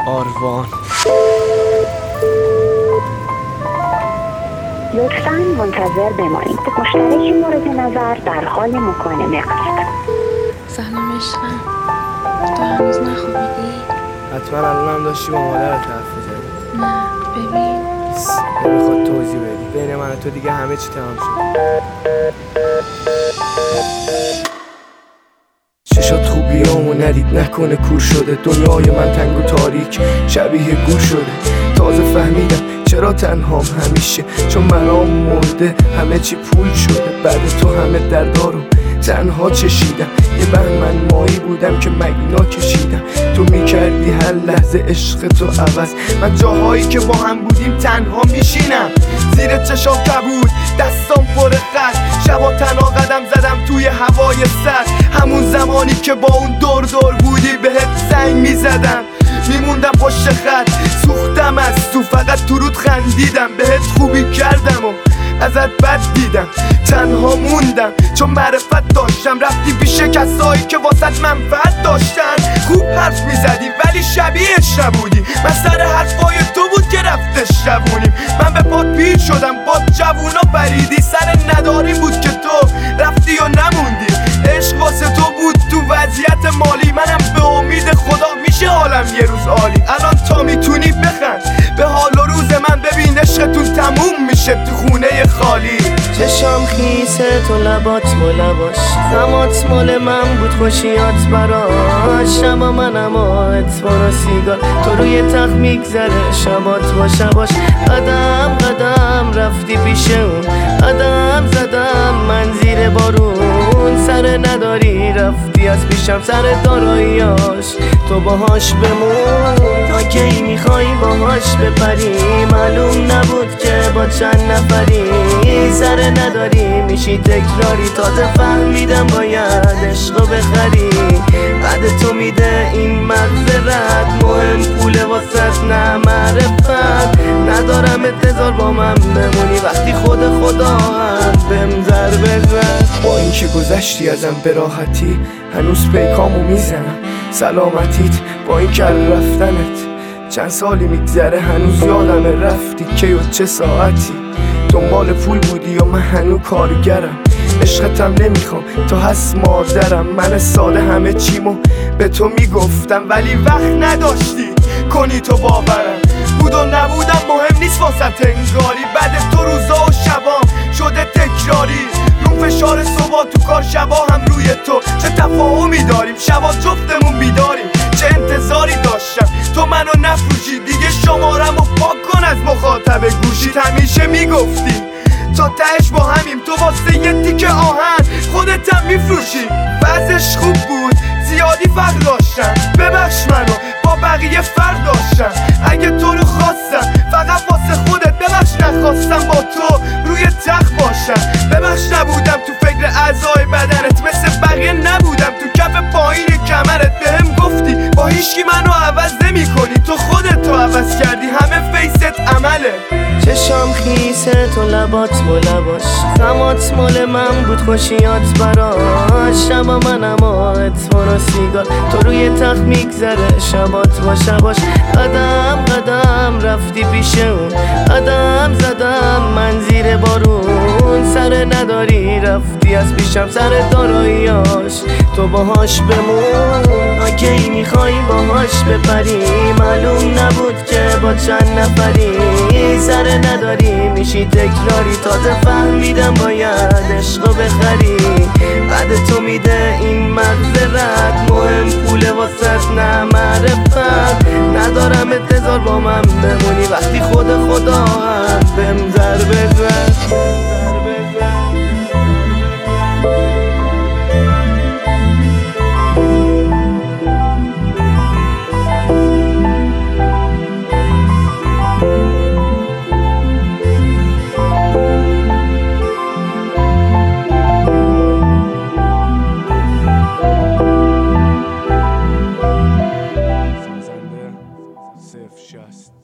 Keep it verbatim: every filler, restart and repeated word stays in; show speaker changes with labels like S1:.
S1: آروان.
S2: لطفاً منتظر بمانید. مشترک مورد نظر در حال مکالمه است.
S3: سلام عشقم، تو هنوز نخوابیدی؟
S1: حتما الانم داشتی با مادرت حرف می‌زدی.
S3: نه ببین
S1: نمیخواد توضیح بدی، بین من و تو دیگه همه چی تمام شد. چشات خوبیامو ندید، نکنه کور شده. دنیای من تنگ و تاریک شبیه گور شده. تازه فهمیدم چرا تنهام همیشه، چون مرام مرده همه چی پول شده. بعد تو همه دردارو تنها چشیدم، یه بهمن مایی بودم که مگینا کشیدم. تو میکردی هر لحظه عشق تو عوض، من جاهایی که با هم بودیم تنها میشینم. زیر چشام کبود دستام پر خط، شبا تنها قدم زدم توی هوای سر. همون زمانی که با اون دور دور بودی بهت زنگ میزدم، میموندم پشت خط. سوختم از تو، فقط تو رود خندیدم. بهت خوبی کردم و ازت بد دیدم. تنها موندم چون معرفت داشتم. رفتی پیش کسایی که واسط منفعت داشتن. خوب حرف میزدی ولی شبیهش نبودی. من سر حرفای تو بود که رفتش شبونیم. من به پات پیر شدم، با جوونا پریدی. سر نداریم بود که تو رفتی و نموندی. عشق واسه تو بود تو وضعیت مالی. منم به امید خدا میشه حالم یه روز عالی. الان تا میتونی بخند به حال و روز من. ببین عشقتون تموم میشه تو خونه خالی.
S4: چشام خیسه تو لبات ملباش، غمات مال من بود خوشیات براش. شبا منم آهت برا سیگار، تو روی تخت میگذره شبات با شباش. قدم قدم رفتی پیش اون، قدم زدم من زیر بارون. سر نداری رفتی از پیشم سر داراییاش، تو باهاش بمون. تا کی میخوای باهاش بپری؟ معلوم نبود که با چند نفری. سر نداری میشی تکراری، تازه فهمیدم باید عشقو بخری. بعد تو میده این مغزرت، مهم پوله واسط نه معرفت. ندارم انتظار با من بمونی وقتی خود خدا هم بهم ضربه زد.
S1: با اینکه گذشتی ازم به راحتی، هنوز پیکامو میزنم سلامتیت. با این کل رفتنت چند سالی میگذره، هنوز یادم رفتی که و چه ساعتی. دنبال پول بودی و من هنوز کارگرم. عشقتم نمیخوام تا هست مادرم. من ساده همه چیمو به تو میگفتم ولی وقت نداشتی کنی تو باورم. بود و نبودم مهم نیست واسه انگاری. بعد تو روزا و شبام شده تکراری. رو فشار صبح تو کار، شبا هم روی تو. چه تفاهمی داریم شبا جفتمون بیداریم. چه انتظاری داشتم تو منو نفروشی. دیگه شمارم و پاک کن از مخاطب گوشیت. همیشه میگفتی تا تهش با همیم، تو واسه یه تیکه آهن خودتم میفروشی. وضعش خوب بود زیادی فرق داشتم، ببخش منو با بقیه فرق داشتم. اگه تو رو خواستم فقط واسه خودت، ببخش نخواستم با تو روی تخت باشم. ببخش نبودم تو فکر اعضای بدنت، مثل بقیه نبودم تو کف پایین کمرت. بهم گفتی با هیچکی منو عوض نمی کنی، تو خودت تو عوض کردی، همه فیست عمله.
S4: چشام خیسه تو لبات ملباش، غمات مال من بود خوشیات براش. شبا منم آهت برا سیگار، تو روی تخت میگذره شبات با شباش. قدم قدم رفتی پیش اون، قدم زدم من زیر بارون. سر نداری رفتی از پیشم سر داراییاش، تو باهاش بمون. اگه میخوای باهاش بپری، معلوم نبود که با چند نفری. سر نداری میشی تکراری، تازه فهمیدم باید عشقو بخری. بعد تو میده این مغزرت، مهم پوله واسط نه معرفت. ندارم انتظار با من بمونی وقتی خود خدا هم بهم ضربه زد.
S1: Just